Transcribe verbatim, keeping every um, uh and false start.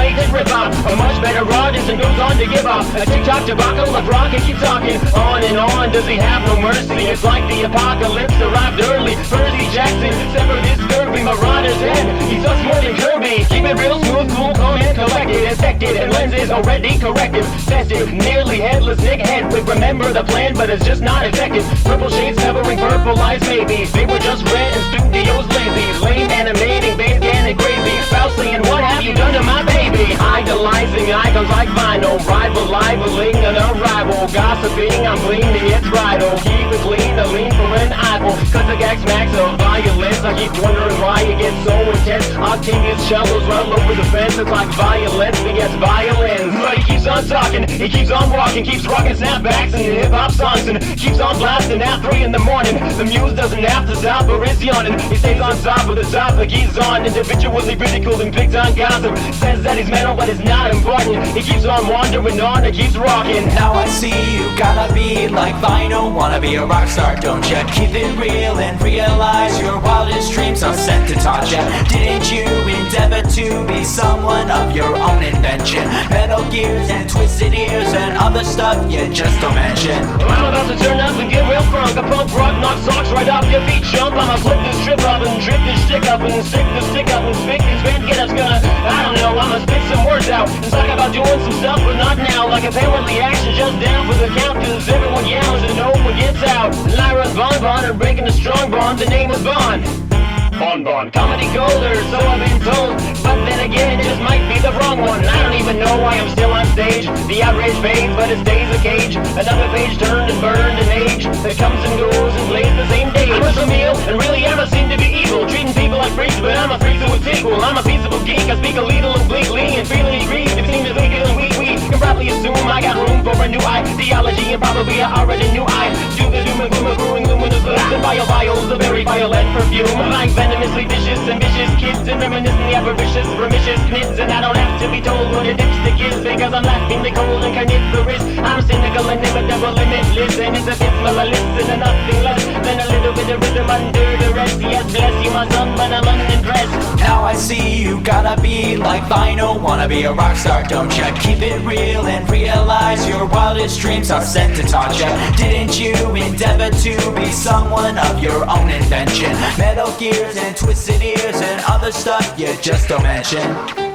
fake and rip off a much better audience and goes on to give off a TikTok debacle of rock and keep talking on and on. Does he have no mercy? It's like the apocalypse arrived early. Percy Jackson, sever this scurvy Marauder's head. He's just more than Kirby. Keep it real smooth, cool, calm and collected. Infected and lenses already corrected. Festive, nearly headless Nick Hedwig. Remember the plan, but it's just not effective. Purple shades covering purple eyes, maybe. They were just red and studios lazy. Lame animating, base getting crazy. Foully, and what have you done to my baby? Idolizing icons like vinyl. Rival, libeling an arrival. Gossiping, I'm bleeding, it's bridal. Keep it clean, a lean for an eyeball. Cut the gag smacks of violence. I keep wondering why it gets so intense. Octavius shovels well over the fence. It's like violence begets violence. But he keeps on talking, he keeps on walking, keeps rocking snapbacks and hip-hop songs, and keeps on blasting at three in the morning. The muse doesn't have to stop or is yawning. He stays on top of the topic he's on. Individually ridiculed and picked on gossip. Says that he's mental but it's not important. He keeps on wandering on, he keeps rocking. Now I see you gotta be like vinyl. Wanna be a rock star, don't ya? Keep it real and realize your wildest dreams are sent to taught ya. Didn't you endeavor to be someone of your own invention? Metal gears and twisted ears and other stuff you just don't mention. Well, I'm about to turn up and get real crunk. A punk rock, knock socks right off your feet, chump. I'ma flip this trip up and trip this stick up and stick this stick up and spick this band get us gonna, I don't know, I'ma spit some words out and talk about doing some stuff, but not now. Like apparently action just down for the count, cause everyone yells and no one gets out. Lyra's Bon Bon are breaking a strong bond, the name is Bon. Bon Bon. Comedy golder, so I've been told. But then again, it just might be the wrong one. I don't even know why I'm still on stage. The outrage fades, but it stays a cage. Another page turned and burned and age that comes and goes and plays the same day. I'm a meal, and really I don't seem to be evil. Treating people like freaks, but I'm a freak to a sequel. I'm a peaceable geek, I speak a little obliquely and freely agree. It seems to think it we we can probably assume I got room for a new ideology, and probably I already knew I do the doom and gloom of brewing luminous lips and bio vials, the very violet perfume. Like venomously vicious, ambitious kids and reminiscent the avaricious, remitious knids. And I don't have to be told what a dipstick is, because I'm laughingly cold and carnivorous. I'm cynical and inimitable, limitless, and it's a bit smell, I listen to nothing less than a little bit of rhythm under the rest. Yes, bless you my son, but I'm unimpressed. Now I see you gotta be like vinyl. Wanna be a rock star, don't ya? Keep it real and realize your wildest dreams are sent to taught ya. Didn't you endeavor to be someone of your own invention? Metal gears and twisted ears and other stuff you just don't mention.